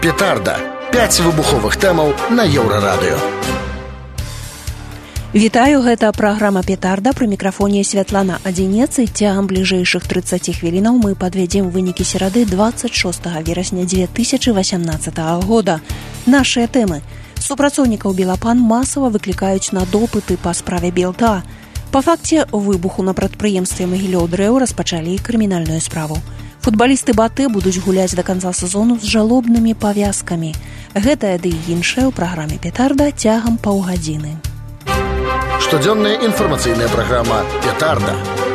Петарда. 5 выбуховых тэмаў на Еўрарадыё. Вітаю, гэта праграма «Петарда», пры мікрафоне Святлана Адзінец, і цягам бліжэйшых 30 хвілінаў мы падвядзем вынікі серады 26 верасня 2018 года. Нашыя тэмы. Супрацоўнікаў Белапан масава выклікаюць на допыты па справе Белта. Па факце выбуху на прадпрыемстве Магілёў-Дрэў распачалі крымінальную справу. Футбалісты БАТЭ будуць гуляць да канца сезону з жалобнымі павязкамі. Гэтае ды і іншае ў праграме «Петарда» цягам паўгадзіны. Штодзённая інфармацыйная праграма «Петарда».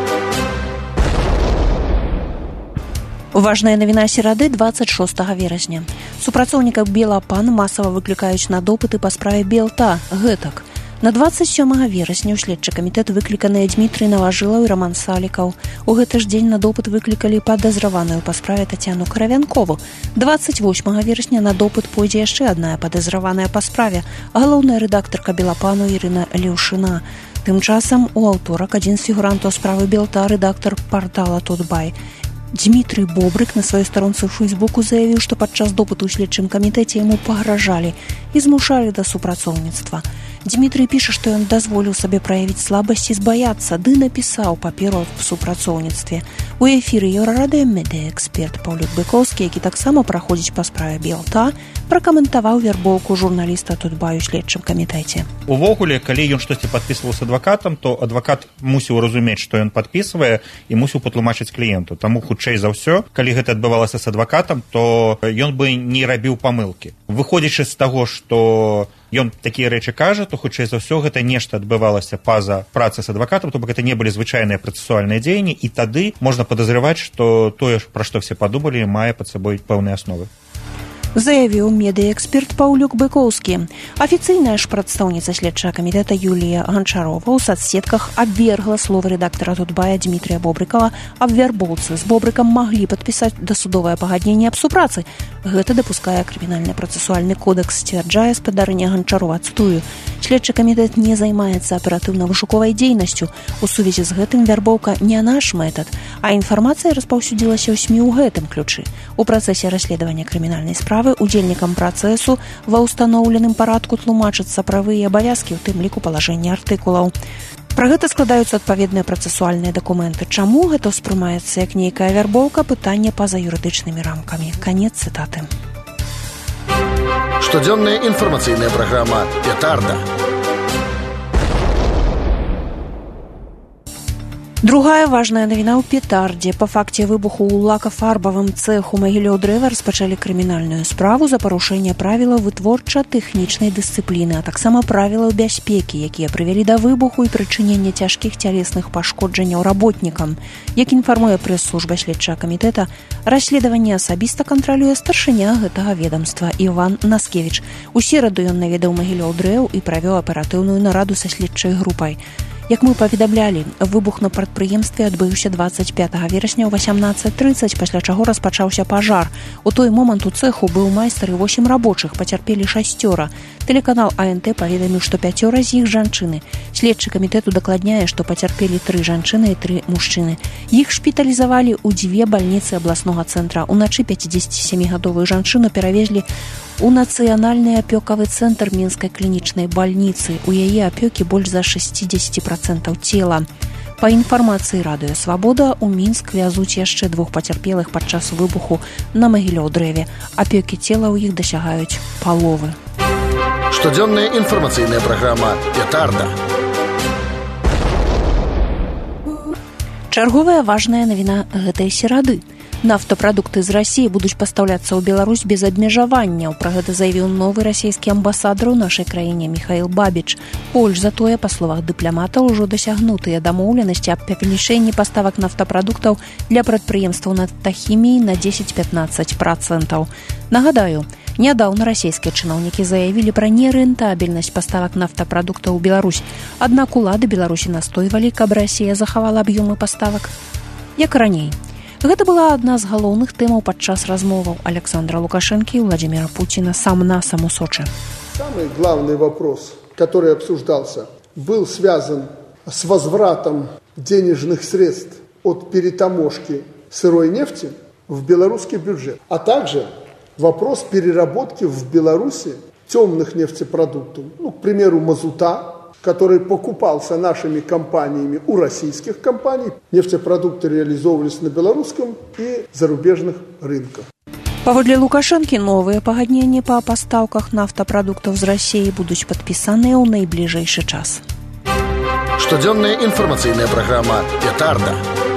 Важная навіна серады 26 верасня. Супрацоўнікаў Белапан масава выклікаюць на допыты па справе Белта. Гэтак. На 27 верасня ў следчы камітэт выкліканыя Дмітрый Наважылаў і Роман Салікаў. У гэты ж дзень на допыт выклікалі падазраваную па справе Тацяну Каравянкову. 28 верасня на допыт пойдзе яшчэ адна падазраваная па справе, галоўная рэдактарка Белапану Ірына Леўшына. Тым часам у аўторак адзін з фігурантаў справы Белта, рэдактар партала Тутбай, Дмітрый Бобрык на сваёй старонцы ў Фейсбуку заявіў, што падчас допыту ў следчым камітэце яму пагражалі і змушалі да супрацоўніцтва. Дмітрый піша, што ён дазволіў сабе праявіць слабасць і збаяцца, ды напісаў паперу аб супрацоўніцтве. У эфіры Еўрарадыё медыаэксперт Паўлюк Быкоўскі, які таксама праходзіць па справе Белта, пракаментаваў вярбоўку журналіста Тутбай у следчым камітэце. Увогуле, калі ён штосьці падпісваў з адвакатам, то адвакат мусіў разумець, што ён падпісвае, і мусіў патлумачыць кліенту. Таму хутчэй за ўсё, калі гэта адбывалася з адвакатам, то ён бы не рабіў памылкі. Выходзячы з таго, што ён такія рэчы кажа, то хутчэй за ўсё гэта нешта адбывалася па-за працы з адвакатам, то бок гэта не былі звычайныя працэсуальныя дзеянні, і тады можна падазраваць, што тое, пра што все падумалі, мае пад сабой пэўныя асновы. Заявіў медыаэксперт Паўлюк Быкоўскі. Афіцыйная ж прадстаўніца следчага камітэта Юлія Ганчарова ў сацсетках абвергла словы рэдактара Тутбая Дмітрыя Бобрыкава аб вярбоўцы. З Бобрыкам маглі падпісаць дасудовае пагадненне аб супрацы. Гэта дапускае крымінальны працэсуальны кодэкс, сцвярджае спадарыня Ганчарова. Цытую: следчы камітэт не займаецца аператыўна-вышуковай дзейнасцю. У сувязі з гэтым вярбоўка не наш метад, а інфармацыя распаўсюдзілася ў СМІ ў гэтым ключы. У працэсе расследавання крымінальнай справы удзельнікам працэсу ва ўстаноўленым парадку тлумачацца правы і абавязкі, у тым ліку палажэння артыкулаў. Пра гэта складаюцца адпаведныя працэсуальныя дакументы. Чаму гэта ўспрымаецца як нейкая вярбоўка, пытанне па-за юрыдычнымі рамкамі. Канец цытаты. Штодзённая інфармацыйная праграма «Петарда». Другая важная навіна ў Петардзе. Па факце выбуху ў лакафарбавым цэху Магілёў-Дрэва распачалі крымінальную справу за парушэнне правілаў вытворча-тэхнічнай дысцыпліны, а таксама правілаў бяспекі, якія прывялі да выбуху і прычынення цяжкіх цялесных пашкоджанняў работнікам. Як інфармуе прэс-служба следчага камітэта, расследаванне асабіста кантралюе старшыня гэтага ведамства Іван Наскевіч. У сераду ён наведаў Магілёў-Дрэў і правёў аператыўную нараду са следчай групай. Як мы паведамлялі, выбух на прадпрыемстве адбыўся 25 верасня ў 18:30, пасля чаго распачаўся пажар. У той момант у цэху быў майстар і 8 рабочых, пацярпелі 6. Тэлеканал АНТ паведаміў, што 5 з іх жанчыны. Следчы камітэт удакладняе, што пацярпелі 3 жанчыны і 3 мужчыны. Іх шпіталізавалі ў 2 бальніцы абласнога цэнтра. Уначы 57-гадовую жанчыну перавезлі у нацыянальны апёкавы цэнтр Мінскай клінічнай бальніцы. У яе апёкі больш за 60% цела. Па інфармацыі Радыё Свабода, у Мінск вязуць яшчэ 2 пацярпелых падчас выбуху на Магілёў-Дрэве. Апёкі цела ў іх дасягаюць паловы. Штодзённая інфармацыйная праграма «Петарда». Чарговая важная навіна гэтай серады. Нафтапрадукты з Расіі будуць пастаўляцца ў Беларусь без абмежаванняў. Пра гэта заявіў новы расійскі амбасадар у нашай краіне Міхаіл Бабіч. Больш за тое, па словах дыпламата, ужо дасягнутыя дамоўленасці аб павелічэнні паставак нафтапрадуктаў для прадпрыемстваў нафтахіміі на 10-15%. Нагадаю, нядаўна расійскія чыноўнікі заявілі пра нерэнтабельнасць паставак нафтапрадуктаў у Беларусь. Аднак улады Беларусі настойвалі, каб Расія захавала аб'ёмы паставак як раней. Гэта была адна з галоўных тэмаў падчас размоваў Александра Лукашенко и Владимира Путина сам-на-сам у Сочи. Самый главный вопрос, который обсуждался, был связан с возвратом денежных средств от перетаможки сырой нефти в белорусский бюджет, а также вопрос переработки в Беларуси темных нефтепродуктов. К примеру, мазута, который покупался нашими компаниями у российских компаний. Нефтепродукты реализовывались на белорусском и зарубежных рынках. Паводле Лукашэнкі, новыя пагадненні па пастаўках нафтапрадуктаў з Расіі будуць падпісаныя ў найбліжэйшы час. Штодзённая інфармацыйная праграма «Петарда».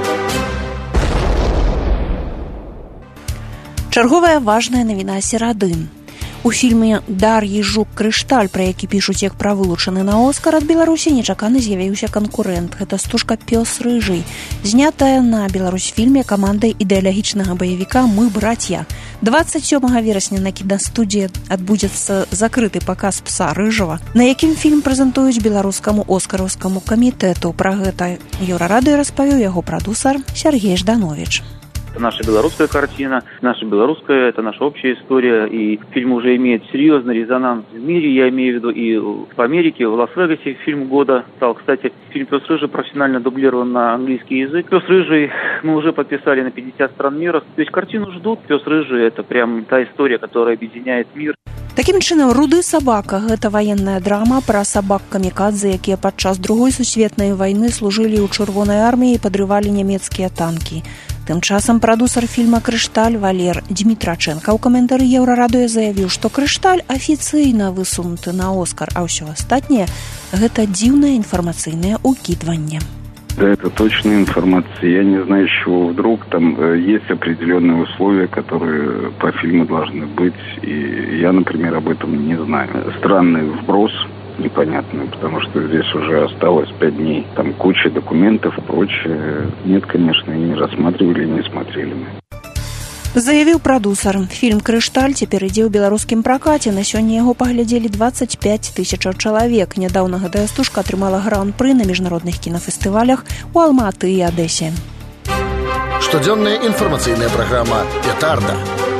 Чарговая важная навіна серады. У фільме «Дар'і Жук-Крышталь», пра які пішуць як пра вылучаны на Оскар, ад Беларусі нечакана з'явіўся канкурэнт. Гэта стужка «Пёс рыжый», знятая на Беларусьфільме камандай ідэалагічнага баевіка «Мы братья». 27 верасня на кінастудыі адбудзецца закрыты паказ «Пса рыжага», на якім фільм прэзентуюць беларускаму оскараўскаму камітэту. Пра гэта Еўрарадыё распавёў яго прадусар Сергей Жданович. Это наша белорусская картина, наша белорусская, это наша общая история, и фильм уже имеет серьезный резонанс в мире, я имею в виду и в Америке, в Лас-Вегасе фильм года стал. Кстати, фильм «Пёс рыжий» профессионально дублирован на английский язык. «Пёс рыжий» мы уже подписали на 50 стран мира, то есть картину ждут. «Пёс рыжий» — это прям та история, которая объединяет мир. Такім чынам, «Руды сабака» – гэта ваенная драма пра сабак-камікадзе, якія падчас Другой сусветнай вайны служылі ў Чырвонай арміі і падрывалі нямецкія танкі. Тым часам прадусар фільма «Крышталь» Валер Дмітраченка ў каментары Еўрарадыё заявіў, што «Крышталь» афіцыйна высунуты на Оскар, а ўсё астатняе – гэта дзіўнае информационное укидывание. Да, это точная информация. Я не знаю, с чего вдруг. Там есть определенные условия, которые по фильму должны быть. И я, например, об этом не знаю. Странный вброс, непонятный, потому что здесь уже осталось 5 дней. Там куча документов, прочее. Нет, конечно, и не рассматривали, и не смотрели мы. Заявіў прадусар. Фільм «Крышталь» цяпер ідзе ў беларускім пракаце. На сёння яго паглядзелі 25 тысячаў чалавек. Нядаўна гэтая стужка атрымала гран-пры на міжнародных кінафестывалях у Алматы і Адэсе. Штодзённая інфармацыйная праграма «Петарда».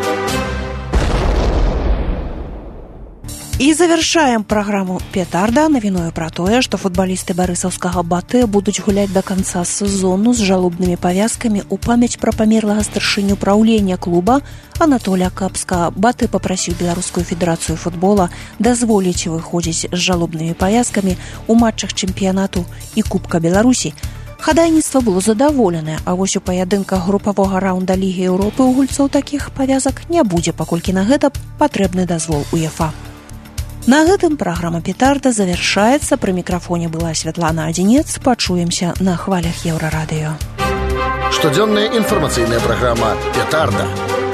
І завяршаем праграму «Петарда» навіною пра тое, што футбалісты барысаўскага «Батэ» будуць гуляць да канца сезону з жалобнымі павязкамі ў памяць пра памерлага старшыню праўлення клуба Анатолія Капска. «Батэ» папрасіў Беларускую федэрацыю футбола дазволіць выходзіць з жалобнымі павязкамі ў матчах чэмпіянату і Кубка Беларусі. Хадайніцтва было задаволенае, а вось у паядынках групавога раунда Лігі Еўропы у гульцоў такіх павязак не будзе, паколькі на гэта патрэбны дазвол УЕФА. На гэтым праграма «Петарда» завяршаецца. Пры мікрафоне была Святлана Адзінец. Пачуемся на хвалях Еўрарадыё. Штодзённая інфармацыйная праграма «Петарда».